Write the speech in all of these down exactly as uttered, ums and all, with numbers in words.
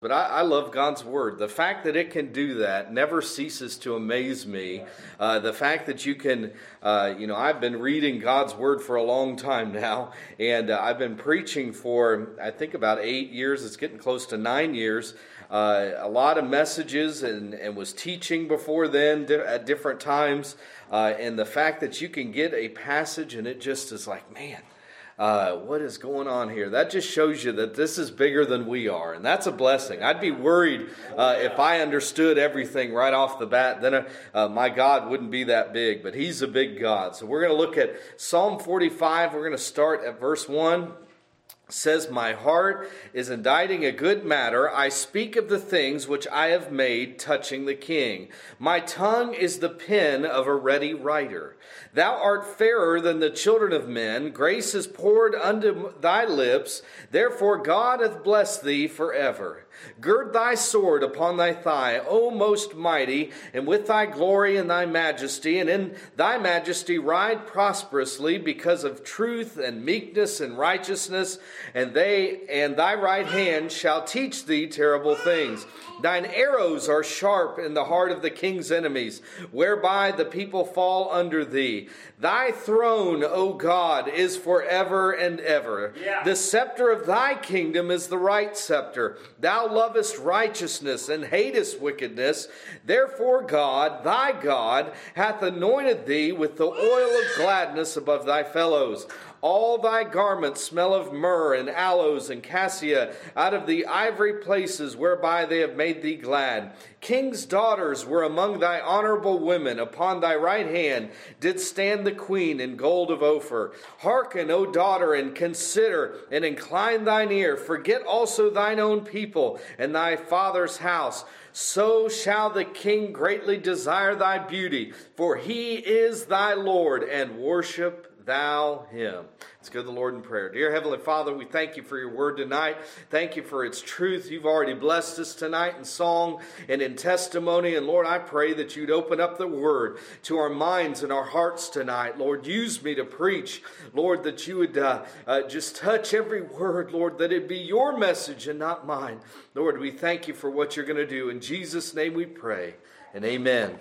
But I, I love God's Word. The fact that it can do that never ceases to amaze me. Uh, the fact that you can, uh, you know, I've been reading God's Word for a long time now, and uh, I've been preaching for, I think, about eight years. It's getting close to nine years. Uh, a lot of messages, and, and was teaching before then di- at different times. Uh, and the fact that you can get a passage and it just is like, man, Uh, what is going on here? That just shows you that this is bigger than we are, and that's a blessing. I'd be worried uh, if I understood everything right off the bat, then uh, my God wouldn't be that big, but He's a big God. So we're going to look at Psalm forty-five. We're going to start at verse one. It says, "My heart is inditing a good matter. I speak of the things which I have made touching the king. My tongue is the pen of a ready writer. Thou art fairer than the children of men. Grace is poured unto thy lips. Therefore God hath blessed thee forever. Gird thy sword upon thy thigh, O most mighty, and with thy glory and thy majesty, and in thy majesty ride prosperously, because of truth and meekness and righteousness, and they and thy right hand shall teach thee terrible things. Thine arrows are sharp in the heart of the king's enemies, whereby the people fall under thee. Thy throne, O God, is forever and ever. Yeah. The scepter of thy kingdom is the right scepter. Thou lovest righteousness and hatest wickedness. Therefore God, thy God, hath anointed thee with the oil of gladness above thy fellows. All thy garments smell of myrrh and aloes and cassia out of the ivory places whereby they have made thee glad. King's daughters were among thy honorable women. Upon thy right hand did stand the queen in gold of Ophir. Hearken, O daughter, and consider, and incline thine ear. Forget also thine own people and thy father's house. So shall the king greatly desire thy beauty, for he is thy Lord, and worship thou him." Let's go to the Lord in prayer. Dear Heavenly Father, we thank you for your word tonight. Thank you for its truth. You've already blessed us tonight in song and in testimony. And Lord, I pray that you'd open up the word to our minds and our hearts tonight. Lord, use me to preach. Lord, that you would uh, uh, just touch every word, Lord, that it be your message and not mine. Lord, we thank you for what you're going to do. In Jesus' name we pray, and amen.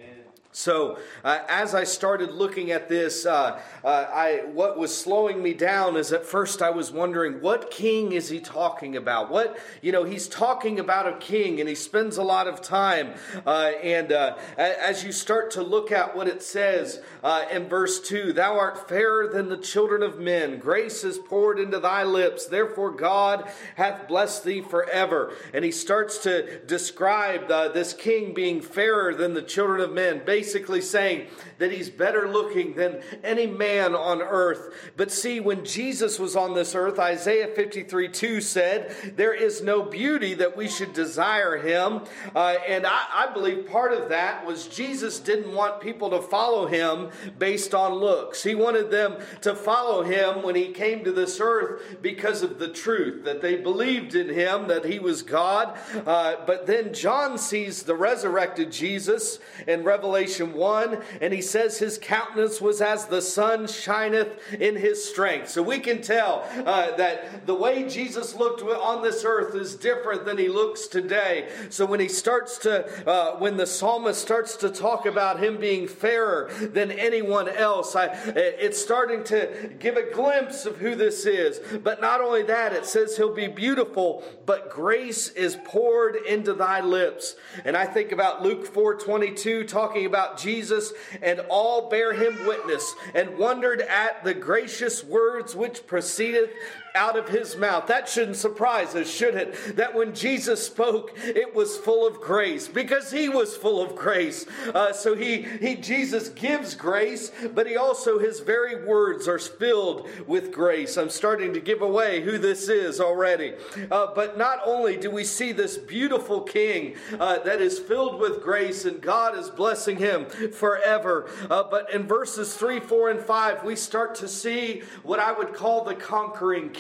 So, uh, as I started looking at this, uh, uh, I what was slowing me down is at first I was wondering, what king is he talking about? What, you know, he's talking about a king, and he spends a lot of time. Uh, and uh, as you start to look at what it says uh, in verse two, "Thou art fairer than the children of men. Grace is poured into thy lips. Therefore God hath blessed thee forever." And he starts to describe uh, this king being fairer than the children of men, basically Basically saying that he's better looking than any man on earth. But see, when Jesus was on this earth, Isaiah fifty-three two said, "There is no beauty that we should desire him." Uh, and I, I believe part of that was Jesus didn't want people to follow him based on looks. He wanted them to follow him when he came to this earth because of the truth, that they believed in him, that he was God. Uh, but then John sees the resurrected Jesus in Revelation one, and he says his countenance was as the sun shineth in his strength. So we can tell uh, that the way Jesus looked on this earth is different than he looks today. So when he starts to, uh, when the psalmist starts to talk about him being fairer than anyone else, I, it's starting to give a glimpse of who this is. But not only that, it says he'll be beautiful, but grace is poured into thy lips. And I think about Luke four twenty-two talking about Jesus, "And all bear him witness, and wondered at the gracious words which proceeded out of his mouth." That shouldn't surprise us, should it? That when Jesus spoke, it was full of grace, because he was full of grace. Uh, so he, he, Jesus gives grace, but he also, his very words are filled with grace. I'm starting to give away who this is already. Uh, but not only do we see this beautiful king uh, that is filled with grace, and God is blessing him forever, uh, but in verses three, four, and five, we start to see what I would call the conquering king.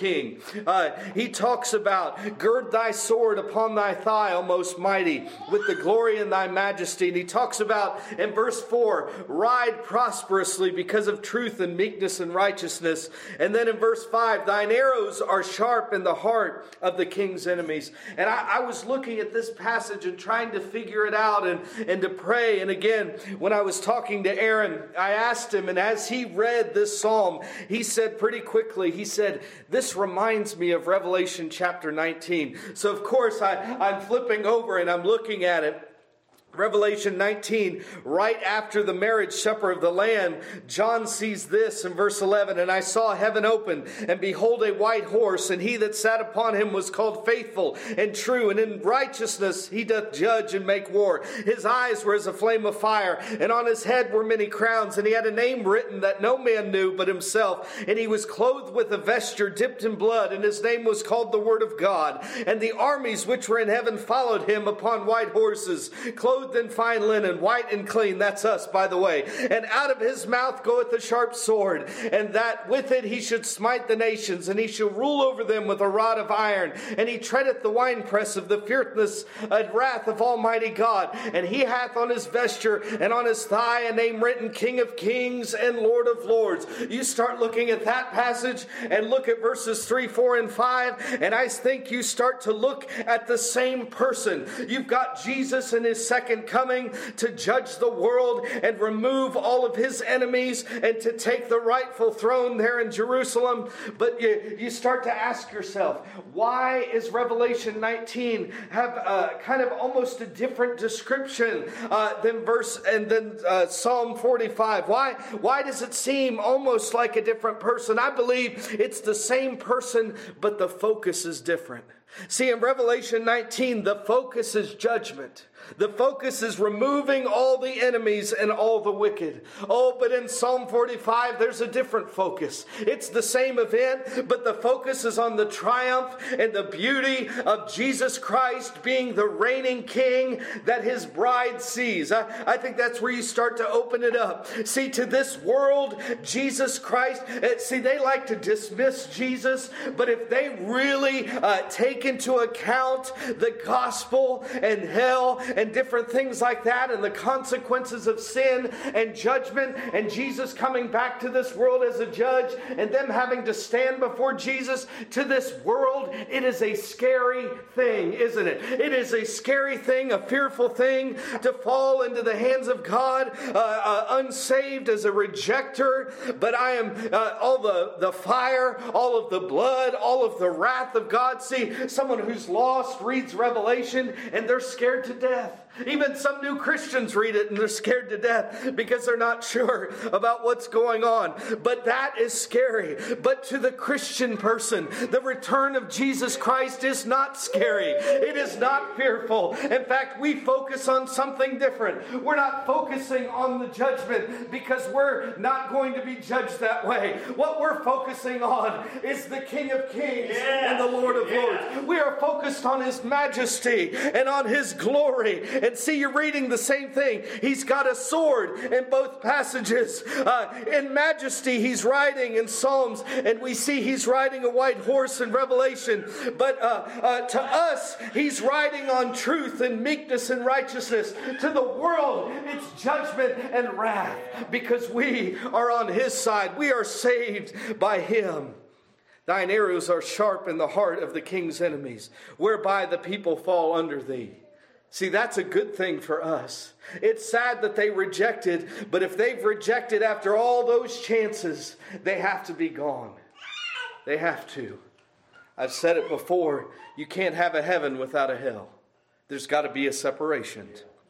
king. Uh, he talks about, gird thy sword upon thy thigh, O most mighty, with the glory in thy majesty. And he talks about, in verse four, ride prosperously because of truth and meekness and righteousness. And then in verse five, thine arrows are sharp in the heart of the king's enemies. And I, I was looking at this passage and trying to figure it out and, and to pray. And again, when I was talking to Aaron, I asked him, and as he read this psalm, he said pretty quickly, he said, this reminds me of Revelation chapter nineteen. So of course I, I'm flipping over and I'm looking at it. Revelation nineteen, right after the marriage supper of the Lamb, John sees this in verse eleven. And I saw heaven open, and behold a white horse, and he that sat upon him was called Faithful and True, and in righteousness he doth judge and make war. His eyes were as a flame of fire, and on his head were many crowns, and he had a name written that no man knew but himself. And he was clothed with a vesture dipped in blood, and his name was called the Word of God. And the armies which were in heaven followed him upon white horses, clothed in fine linen, white and clean. That's us, by the way. And out of his mouth goeth a sharp sword, and that with it he should smite the nations, and he shall rule over them with a rod of iron. And he treadeth the winepress of the fierceness and wrath of Almighty God. And he hath on his vesture and on his thigh a name written, King of Kings and Lord of Lords. You start looking at that passage and look at verses three, four, and five, and I think you start to look at the same person. You've got Jesus in his second coming to judge the world and remove all of his enemies and to take the rightful throne there in Jerusalem. But you, you start to ask yourself, why is Revelation nineteen have uh, kind of almost a different description uh, than verse and then uh, Psalm forty-five? Why, why does it seem almost like a different person? I believe it's the same person, but the focus is different. See, in Revelation nineteen, the focus is judgment. The focus is removing all the enemies and all the wicked. Oh, but in Psalm forty-five, there's a different focus. It's the same event, but the focus is on the triumph and the beauty of Jesus Christ being the reigning king that his bride sees. I, I think that's where you start to open it up. See, to this world, Jesus Christ, see, they like to dismiss Jesus, but if they really uh, take into account the gospel and hell and different things like that and the consequences of sin and judgment and Jesus coming back to this world as a judge and them having to stand before Jesus, to this world, it is a scary thing, isn't it? It is a scary thing, a fearful thing to fall into the hands of God, uh, uh, unsaved as a rejecter. But I am uh, all the, the fire, all of the blood, all of the wrath of God. See, someone who's lost reads Revelation and they're scared to death. Even some new Christians read it and they're scared to death because they're not sure about what's going on. But that is scary. But to the Christian person, the return of Jesus Christ is not scary. It is not fearful. In fact, we focus on something different. We're not focusing on the judgment because we're not going to be judged that way. What we're focusing on is the King of Kings yeah. and the Lord of yeah. Lords. We are focused on his majesty and on his glory. And see, you're reading the same thing. He's got a sword in both passages. Uh, in majesty, he's riding in Psalms, and we see he's riding a white horse in Revelation. But uh, uh, to us, he's riding on truth and meekness and righteousness. To the world, it's judgment and wrath because we are on his side. We are saved by him. Thine arrows are sharp in the heart of the king's enemies, whereby the people fall under thee. See, that's a good thing for us. It's sad that they rejected, but if they've rejected after all those chances, they have to be gone. They have to. I've said it before, you can't have a heaven without a hell. There's got to be a separation.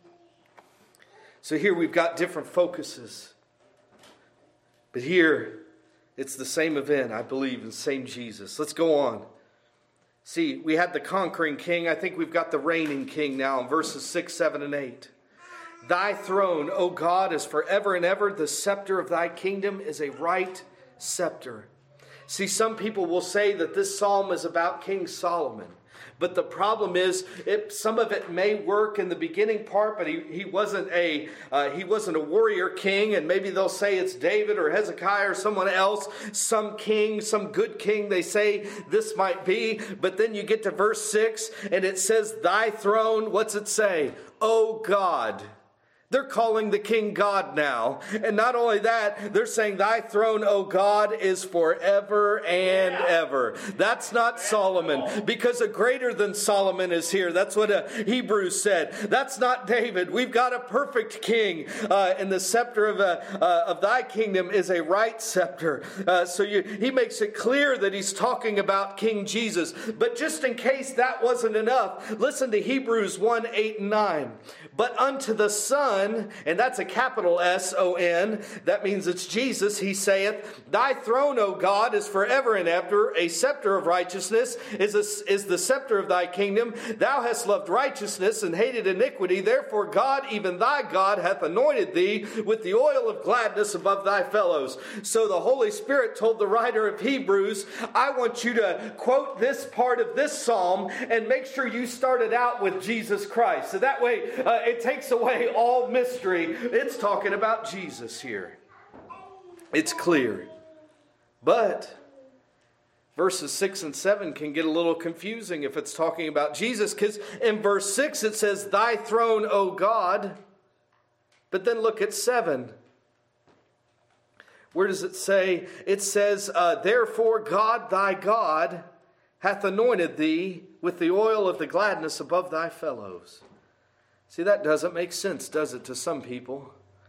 So here we've got different focuses. But here, it's the same event, I believe, the same Jesus. Let's go on. See, we had the conquering king. I think we've got the reigning king now in verses six, seven, and eight. Thy throne, O God, is forever and ever. The scepter of thy kingdom is a right scepter. See, some people will say that this psalm is about King Solomon. But the problem is, it, some of it may work in the beginning part, but he, he wasn't a uh, he wasn't a warrior king, and maybe they'll say it's David or Hezekiah or someone else, some king, some good king. They say this might be, but then you get to verse six, and it says, "Thy throne." What's it say? "O God." They're calling the king God now. And not only that, they're saying, "Thy throne, O God, is forever and ever." That's not Solomon, because a greater than Solomon is here. That's what a Hebrews said. That's not David. We've got a perfect king, uh, and the scepter of, uh, uh, of thy kingdom is a right scepter. Uh, so you, he makes it clear that he's talking about King Jesus. But just in case that wasn't enough, listen to Hebrews one, eight, and nine. "But unto the Son," and that's a capital S O N, that means it's Jesus, "he saith, Thy throne, O God, is forever and ever. A scepter of righteousness is, a, is the scepter of thy kingdom. Thou hast loved righteousness and hated iniquity. Therefore God, even thy God, hath anointed thee with the oil of gladness above thy fellows." So the Holy Spirit told the writer of Hebrews, "I want you to quote this part of this psalm and make sure you start it out with Jesus Christ." So that way uh, it takes away all mystery. It's talking about Jesus here. It's clear. But verses six and seven can get a little confusing if it's talking about Jesus, because in verse six it says, "Thy throne, O God." But then look at seven. Where does it say? It says, uh, "Therefore God, thy God, hath anointed thee with the oil of the gladness above thy fellows." See, that doesn't make sense, does it, to some people?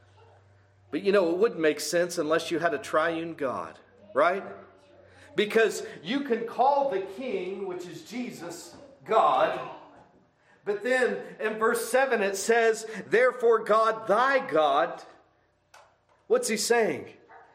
But you know, it wouldn't make sense unless you had a triune God, right? Because you can call the King, which is Jesus, God. But then in verse seven it says, "Therefore God, thy God," what's he saying?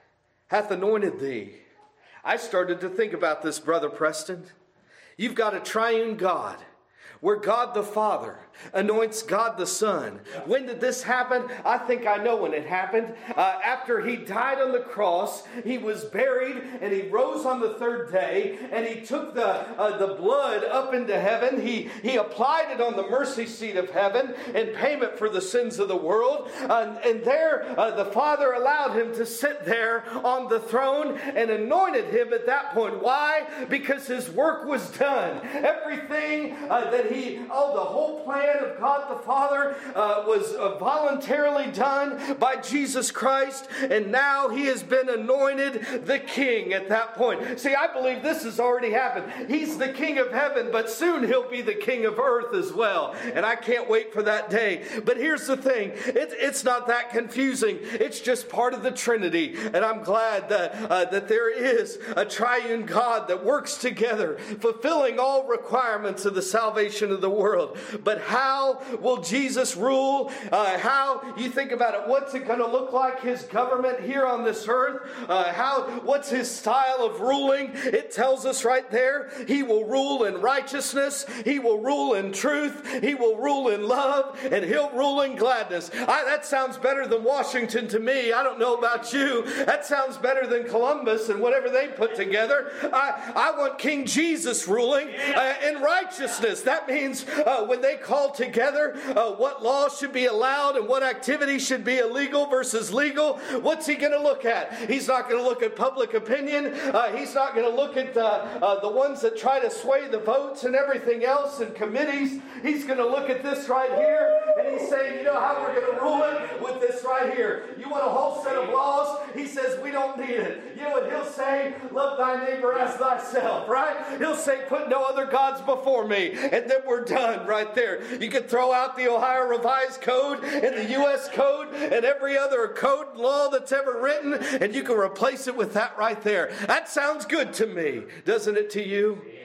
"Hath anointed thee." I started to think about this, Brother Preston. You've got a triune God, where God the Father anoints God the Son. When did this happen? I think I know when it happened. Uh, after he died on the cross, he was buried, and he rose on the third day, and he took the uh, the blood up into heaven. He, he applied it on the mercy seat of heaven in payment for the sins of the world. Uh, and there, uh, the Father allowed him to sit there on the throne and anointed him at that point. Why? Because his work was done. Everything uh, that he, oh, the whole plan of God the Father uh, was uh, voluntarily done by Jesus Christ, and now he has been anointed the King at that point. See, I believe this has already happened. He's the King of heaven, but soon he'll be the King of earth as well, and I can't wait for that day. But here's the thing, it, it's not that confusing. It's just part of the Trinity, and I'm glad that, uh, that there is a triune God that works together, fulfilling all requirements of the salvation of the world. But how will Jesus rule? Uh, how, you think about it, what's it going to look like, his government here on this earth? Uh, how, what's his style of ruling? It tells us right there, he will rule in righteousness, he will rule in truth, he will rule in love, and he'll rule in gladness. I, that sounds better than Washington to me. I don't know about you. That sounds better than Columbus and whatever they put together. I, I want King Jesus ruling uh, in righteousness. That means uh, when they call together uh, what laws should be allowed and what activities should be illegal versus legal, what's he going to look at? He's not going to look at public opinion. Uh, he's not going to look at uh, uh, the ones that try to sway the votes and everything else and committees. He's going to look at this right here, and he's saying, you know how we're going to rule it? With this right here. You want a whole set of laws? He says we don't need it. You know what he'll say? Love thy neighbor as thyself, right? He'll say, put no other gods before me, and then we're done right there. You can throw out the Ohio Revised Code and the U S Code and every other code law that's ever written, and you can replace it with that right there. That sounds good to me, doesn't it to you? Amen.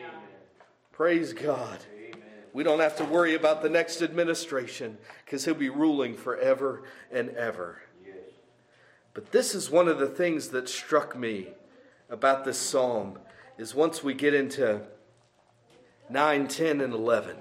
Praise God. Amen. We don't have to worry about the next administration because he'll be ruling forever and ever. Yes. But this is one of the things that struck me about this psalm, is once we get into nine, ten, and eleven.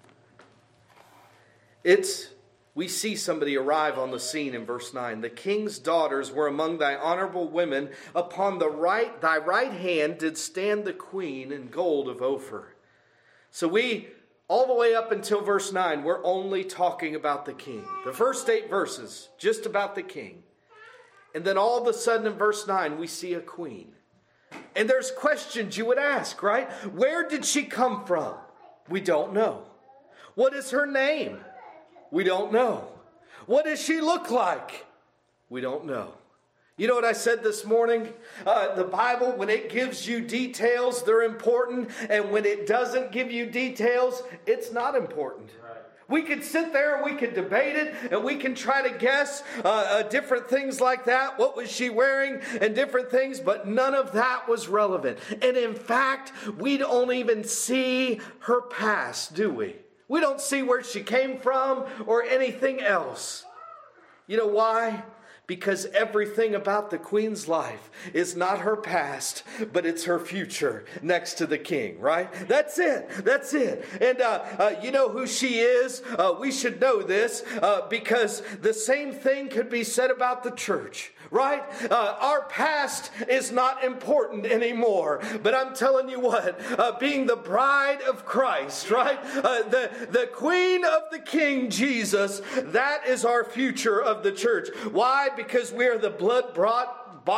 It's, we see somebody arrive on the scene in verse nine. The king's daughters were among thy honorable women. Upon the right, thy right hand did stand the queen in gold of Ophir. So we, all the way up until verse nine, we're only talking about the king. The first eight verses, just about the king. And then all of a sudden in verse nine, we see a queen. And there's questions you would ask, right? Where did she come from? We don't know. What is her name? We don't know. What does she look like? We don't know. You know what I said this morning? Uh, the Bible, when it gives you details, they're important. And when it doesn't give you details, it's not important. We could sit there and we could debate it and we can try to guess uh, uh, different things like that. What was she wearing and different things, but none of that was relevant. And in fact, we don't even see her past, do we? We don't see where she came from or anything else. You know why? Because everything about the queen's life is not her past, but it's her future next to the king, right? That's it. That's it. And uh, uh, you know who she is? Uh, we should know this uh, because the same thing could be said about the church. Right? Uh, our past is not important anymore. But I'm telling you what, uh, being the bride of Christ, right? Uh, the, the queen of the King, Jesus, that is our future of the church. Why? Because we are the blood brought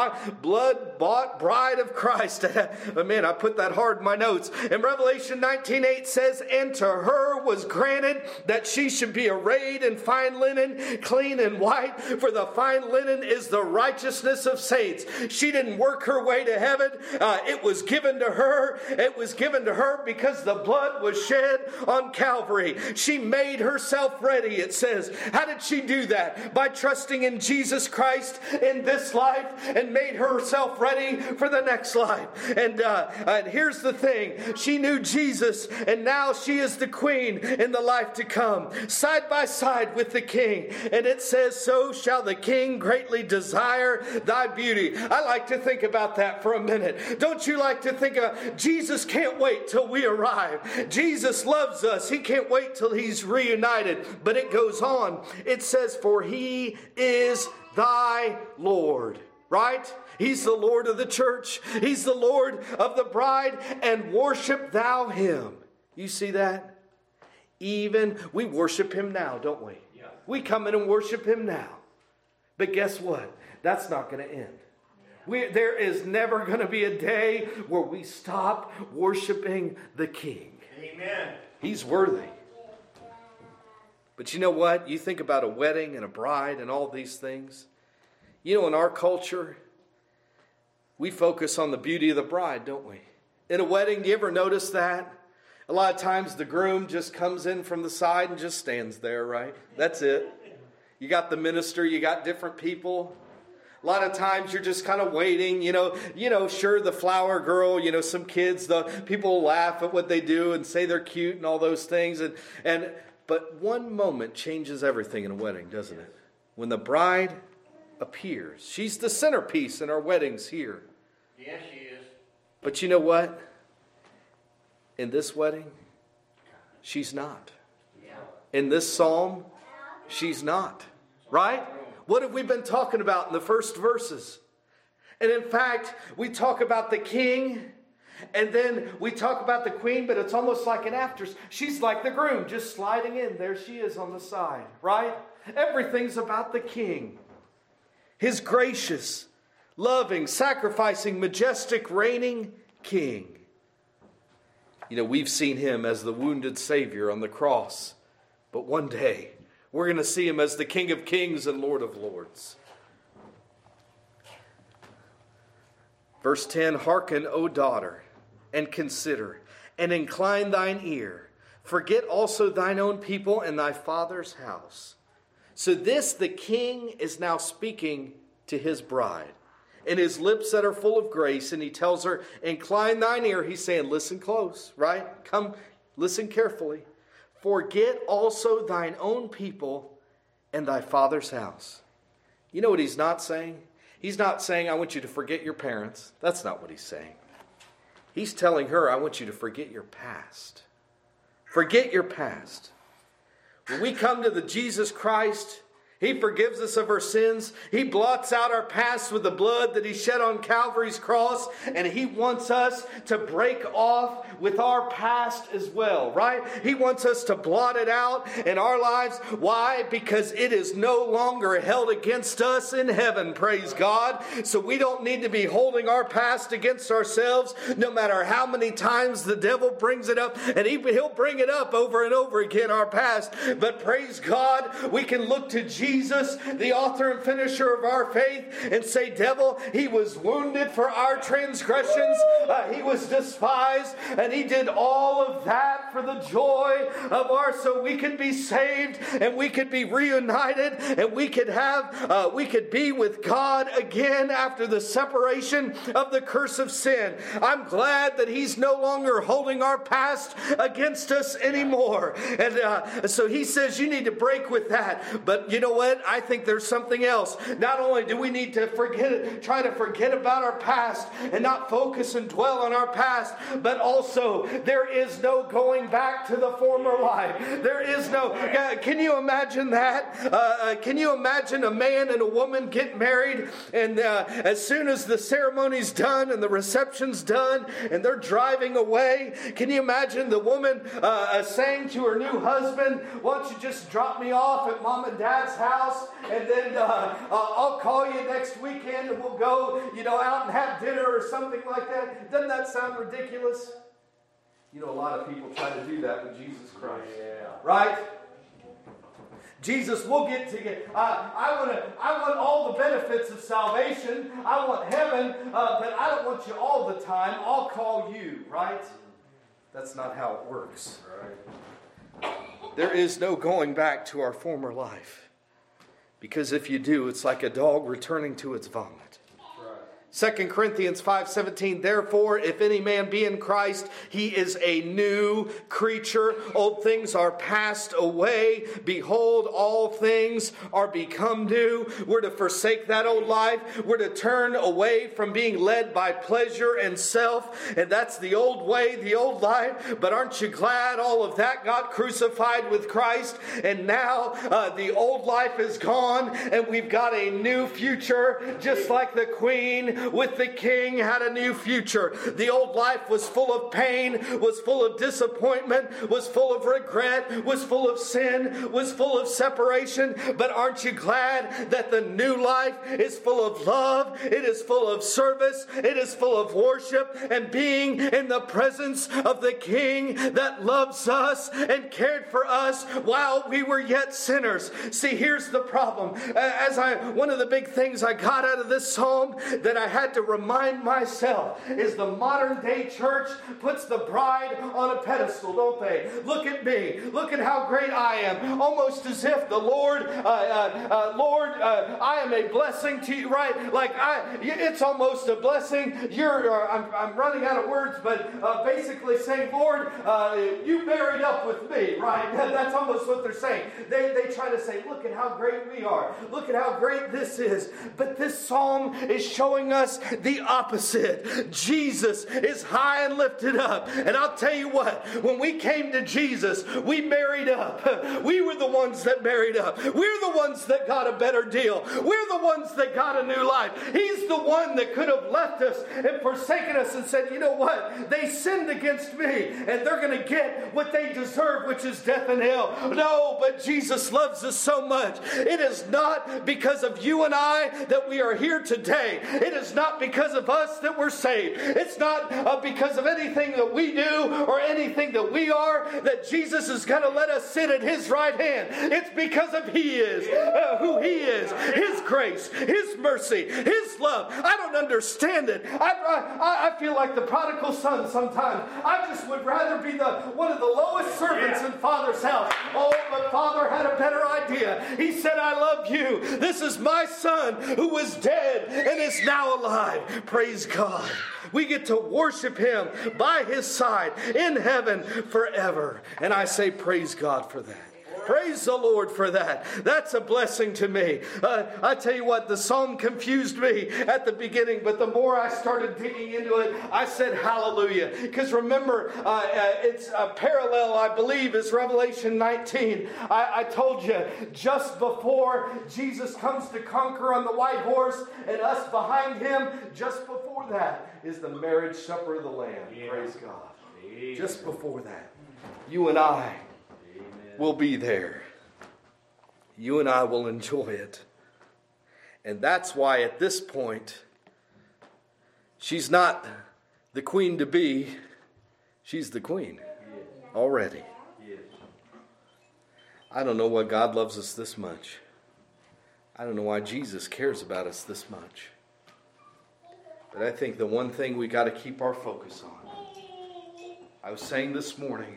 blood bought bride of Christ. But man, I put that hard in my notes. And Revelation nineteen eight says, and to her was granted that she should be arrayed in fine linen, clean and white, for the fine linen is the righteousness of saints. She didn't work her way to heaven. Uh, it was given to her. It was given to her because the blood was shed on Calvary. She made herself ready, it says. How did she do that? By trusting in Jesus Christ in this life, and made herself ready for the next life. And, uh, and here's the thing. She knew Jesus, and now she is the queen in the life to come, side by side with the king. And it says, so shall the king greatly desire thy beauty. I like to think about that for a minute. Don't you like to think of Jesus can't wait till we arrive. Jesus loves us. He can't wait till he's reunited. But it goes on. It says, for he is thy Lord. Right? He's the Lord of the church. He's the Lord of the bride. And worship thou him. You see that? Even we worship him now, don't we? Yeah. We come in and worship him now. But guess what? That's not going to end. We, there is never going to be a day where we stop worshiping the King. Amen. He's worthy. But you know what? You think about a wedding and a bride and all these things. You know, in our culture, we focus on the beauty of the bride, don't we? In a wedding, do you ever notice that? A lot of times the groom just comes in from the side and just stands there, right? That's it. You got the minister, you got different people. A lot of times you're just kind of waiting, you know, you know, sure, the flower girl, you know, some kids, the people laugh at what they do and say they're cute and all those things. And, and but one moment changes everything in a wedding, doesn't it? When the bride appears. She's the centerpiece in our weddings here. Yes, she is. But you know what? In this wedding, she's not. Yeah. In this psalm, she's not. Right? What have we been talking about in the first verses? And in fact, we talk about the king, and then we talk about the queen, but it's almost like an after. She's like the groom, just sliding in. There she is on the side. Right? Everything's about the king. His gracious, loving, sacrificing, majestic, reigning king. You know, we've seen him as the wounded Savior on the cross. But one day, we're going to see him as the King of Kings and Lord of Lords. Verse ten, hearken, O daughter, and consider, and incline thine ear. Forget also thine own people and thy father's house. So this, the king, is now speaking to his bride. And his lips that are full of grace, and he tells her, incline thine ear. He's saying, listen close, right? Come, listen carefully. Forget also thine own people and thy father's house. You know what he's not saying? He's not saying, I want you to forget your parents. That's not what he's saying. He's telling her, I want you to forget your past. Forget your past. When we come to the Jesus Christ, He forgives us of our sins. He blots out our past with the blood that He shed on Calvary's cross. And He wants us to break off with our past as well, right? He wants us to blot it out in our lives. Why? Because it is no longer held against us in heaven, praise God. So we don't need to be holding our past against ourselves, no matter how many times the devil brings it up. And he, he'll bring it up over and over again, our past. But praise God, we can look to Jesus. Jesus, the author and finisher of our faith, and say, devil, He was wounded for our transgressions. Uh, he was despised, and He did all of that for the joy of our, so we could be saved, and we could be reunited, and we could have, uh, we could be with God again after the separation of the curse of sin. I'm glad that He's no longer holding our past against us anymore. And uh, so He says you need to break with that. But you know what? I think there's something else. Not only do we need to forget, try to forget about our past and not focus and dwell on our past, but also there is no going back to the former life. There is no, uh, can you imagine that? Uh, uh, can you imagine a man and a woman get married, and uh, as soon as the ceremony's done and the reception's done and they're driving away, can you imagine the woman uh, saying to her new husband, why don't you just drop me off at mom and dad's house? House, and then uh, uh, I'll call you next weekend and we'll go, you know, out and have dinner or something like that. Doesn't that sound ridiculous? You know, a lot of people try to do that with Jesus Christ. Yeah. Right? Jesus, we'll get to get. Uh, I want to. I want all the benefits of salvation. I want heaven, uh, but I don't want you all the time. I'll call you. Right? That's not how it works. Right? There is no going back to our former life. Because if you do, it's like a dog returning to its vomit. Second Corinthians five seventeen, therefore, if any man be in Christ, he is a new creature. Old things are passed away. Behold, all things are become new. We're to forsake that old life. We're to turn away from being led by pleasure and self. And that's the old way, the old life. But aren't you glad all of that got crucified with Christ? And now uh, the old life is gone and we've got a new future, just like the queen with the king had a new future. The old life was full of pain, was full of disappointment, was full of regret, was full of sin, was full of separation. But aren't you glad that the new life is full of love, it is full of service, it is full of worship and being in the presence of the King that loves us and cared for us while we were yet sinners. See, here's the problem. As I, one of the big things I got out of this psalm that I had to remind myself is the modern day church puts the bride on a pedestal, don't they? Look at me. Look at how great I am. Almost as if the Lord, uh, uh, uh, Lord, uh, I am a blessing to you, right? Like I, it's almost a blessing. You're, uh, I'm, I'm running out of words, but uh, basically saying, Lord, uh, you married up with me, right? That's almost what they're saying. They, they try to say, look at how great we are. Look at how great this is. But this psalm is showing us the opposite. Jesus is high and lifted up. And I'll tell you what, when we came to Jesus, we married up. We were the ones that married up. We're the ones that got a better deal. We're the ones that got a new life. He's the one that could have left us and forsaken us and said, you know what? They sinned against me and they're going to get what they deserve, which is death and hell. No, but Jesus loves us so much. It is not because of you and I that we are here today. It is not because of us that we're saved. It's not uh, because of anything that we do or anything that we are that Jesus is going to let us sit at His right hand. It's because of He is, uh, who He is, His grace, His mercy, His love. I don't understand it. I, I, I feel like the prodigal son sometimes. I just would rather be the one of the lowest servants in Father's house. Oh, but Father had a better idea. He said, I love you. This is my son who was dead and is now alive. Praise God. We get to worship Him by His side in heaven forever. And I say praise God for that. Praise the Lord for that. That's a blessing to me. Uh, I tell you what, the psalm confused me at the beginning, but the more I started digging into it, I said hallelujah. Because remember, uh, uh, it's a parallel, I believe, is Revelation nineteen. I, I told you, just before Jesus comes to conquer on the white horse and us behind him, just before that is the marriage supper of the Lamb. Yeah. Praise God. Amen. Just before that, you and I Amen. Will be there. You and I will enjoy it. And that's why at this point, she's not the queen to be. She's the queen already. I don't know why God loves us this much. I don't know why Jesus cares about us this much. But I think the one thing we got to keep our focus on. I was saying this morning,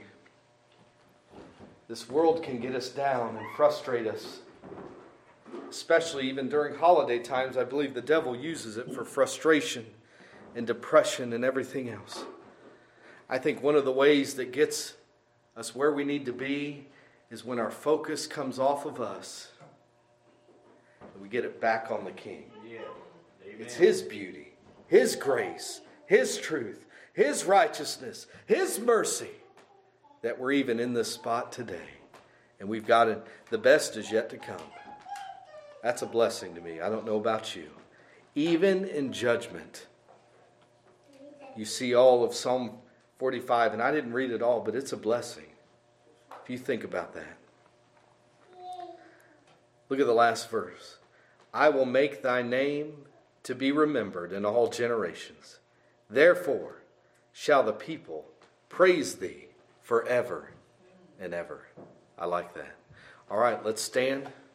this world can get us down and frustrate us. Especially even during holiday times, I believe the devil uses it for frustration and depression and everything else. I think one of the ways that gets us where we need to be is when our focus comes off of us and we get it back on the King. Yeah. It's His beauty, His grace, His truth, His righteousness, His mercy that we're even in this spot today. And we've got it. The best is yet to come. That's a blessing to me. I don't know about you. Even in judgment, you see all of Psalm forty-five, and I didn't read it all, but it's a blessing. If you think about that. Look at the last verse. I will make thy name to be remembered in all generations. Therefore shall the people praise thee forever and ever. I like that. All right, let's stand.